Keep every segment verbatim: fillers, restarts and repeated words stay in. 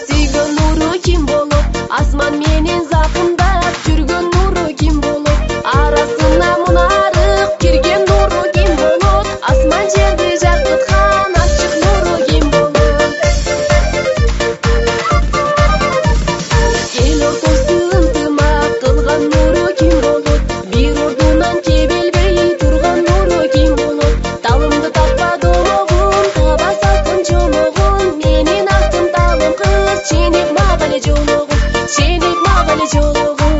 Сүйгөн нуру ким болот? Асман менен закындап жүргөн нуру ким болот? Арасына мунарык кирген нуру ким болот? Асман жерди жактырткан ачык нуру ким болот? Эл ортосу ынтымак кылган нуру ким болот? Бир ордунан тебелбей турган нуру ким болот? Талымды таппадым таба салкын жомогун, менин алтын талым кыз ченек мага эле жологун, ченек мага эле жологун.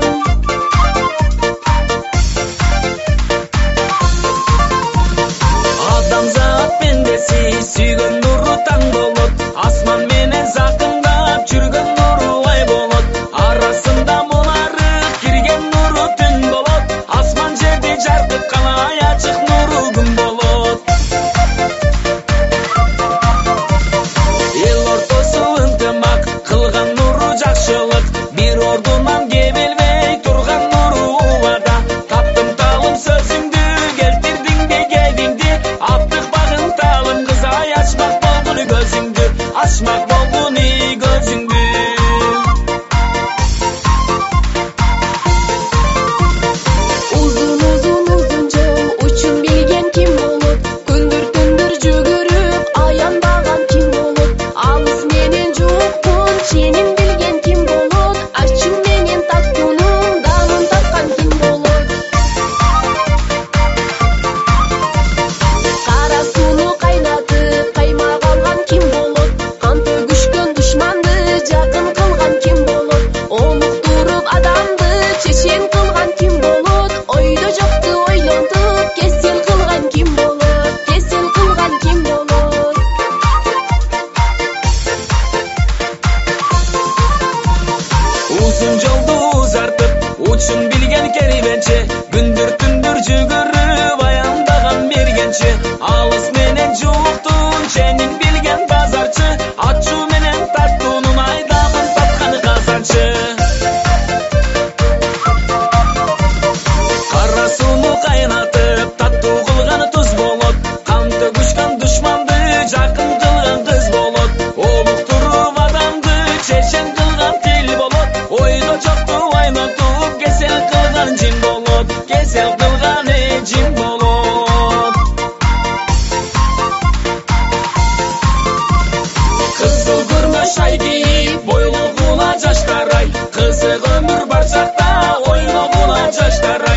Адамзат пендеси сүйгөн нуру таң болот, асман менен закындап жүргөн нуру ай болот. Арасында мунарык кирген нуру түн болот, асман жерди жаркыткан ай ачык нуру күн болот. Эл ортосу ынтымак кылган нуру жакшылык, бир ордунан кебелбей турган нуру убада. Таптым талым сөзүңдү, келтирдиң дегениңди, аттык багын талым кыз ай ачмак болгуну көзүңдү, ачмак болгуну көзүңдү. Uzun uzun uzun жол учун билген ким болот? Күндүр түндүр жүгүрүп аянбаган ким болот? Алыс менен жуктун ченин билген ким болот? Ачуу менен таттуунун дамын таткан ким болот? Кара сууну кайнатып каймак алган ким болот? Кан төгүшкөн душманды жакын кылган ким болот? Олуктуруп адамды чечен кылган ким болот? Ойдо жокту ойлонтуп кесел кылган ким болот? Кесел кылган ким болот? Uzun жолду узартып учун билген кербенче, күндүр түндүр жүгүрүп аяндаган мергенче. Алыс менен жуктун ченин билген базарчы, ачуу менен тартуунун айдамын таткан казанчы. Кара сууну кайнатып таттуу кылган туз болот, кан төгүшкөн душманды жакын кылган кыз болот. Олуктуруп адамды чечен кылган тил болот, ойдо жокту айлантып кесел кылган жин болот, кесел кылган жин болот. Кызыл көрмөш ай кийип бойлогуна жаштар ай, кызык өмүр бар чакта ойлогуна жаштар ай.